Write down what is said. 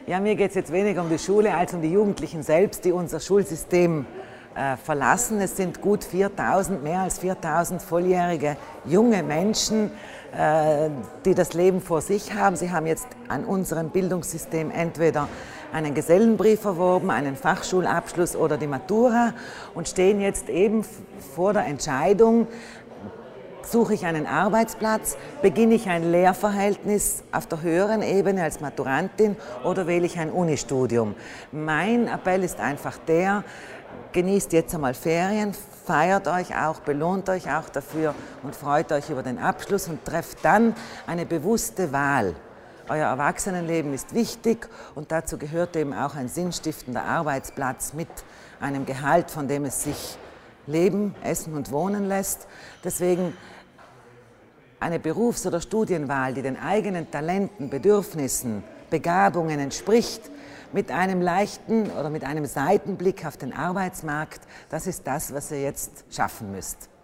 Ja, mir geht es jetzt weniger um die Schule als um die Jugendlichen selbst, die unser Schulsystem verlassen. Es sind gut 4.000, mehr als 4.000 volljährige junge Menschen, die das Leben vor sich haben. Sie haben jetzt an unserem Bildungssystem entweder einen Gesellenbrief erworben, einen Fachschulabschluss oder die Matura und stehen jetzt eben vor der Entscheidung: Suche ich einen Arbeitsplatz, beginne ich ein Lehrverhältnis auf der höheren Ebene als Maturantin oder wähle ich ein Unistudium? Mein Appell ist einfach der: Genießt jetzt einmal Ferien, feiert euch auch, belohnt euch auch dafür und freut euch über den Abschluss und trefft dann eine bewusste Wahl. Euer Erwachsenenleben ist wichtig und dazu gehört eben auch ein sinnstiftender Arbeitsplatz mit einem Gehalt, von dem es sich leben, essen und wohnen lässt. Deswegen eine Berufs- oder Studienwahl, die den eigenen Talenten, Bedürfnissen, Begabungen entspricht, mit einem leichten oder mit einem Seitenblick auf den Arbeitsmarkt, das ist das, was ihr jetzt schaffen müsst.